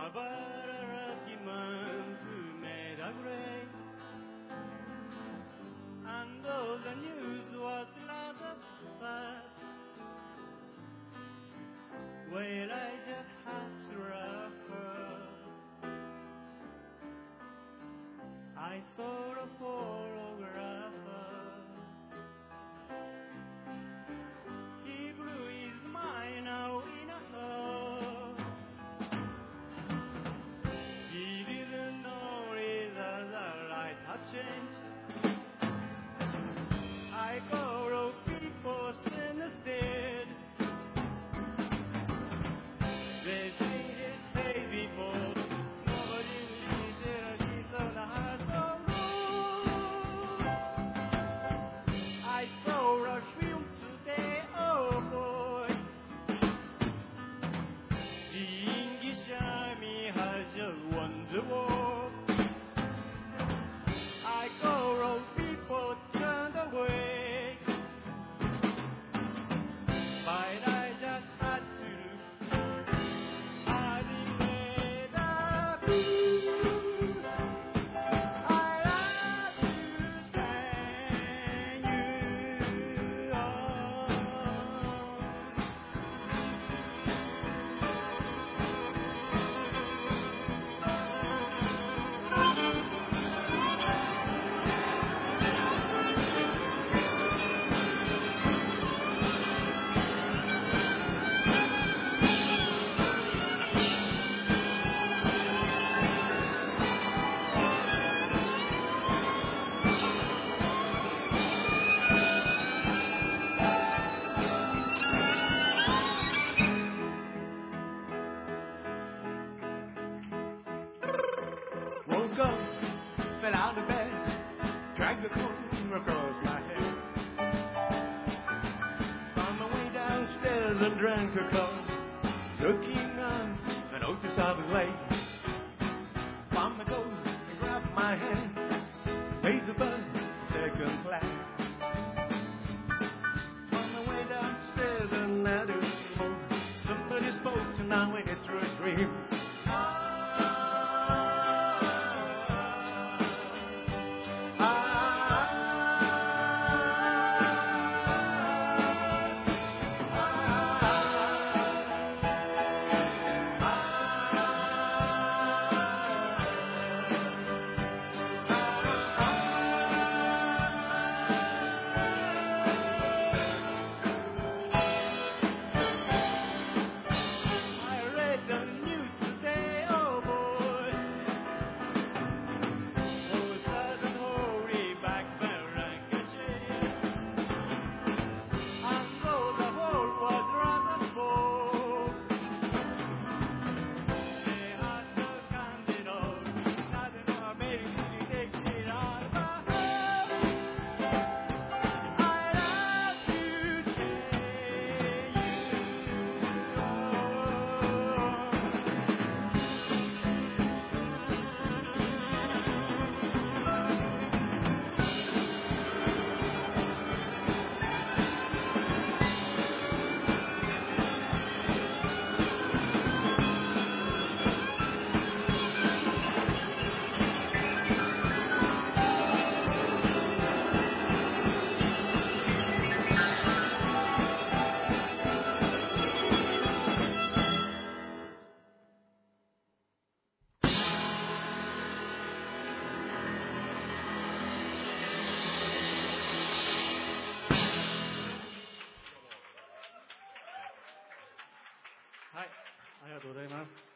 Abararakiman to Medagray. And though the news was rather sad, well, I just had to refer. I saw a photographer. He blew his mind out in a hole. He didn't know it that the light had changed. I go people stand dead. They say his baby boy. Nobody believes that he's on the heart of room. I saw a film today, oh boy. The English army has just won the war. I go people turned away. But I just had to. I didn't let up. I had to thank you all. Woke up, fell out of bed, dragged the comb across my head. Found my way downstairs and drank a cup, looking on an notice I was late. Found my coat and grabbed my hand, raised the bus, second class. On my way downstairs and I didn't smoke. Somebody spoke and I went through a dream. Hi, ありがとうございます。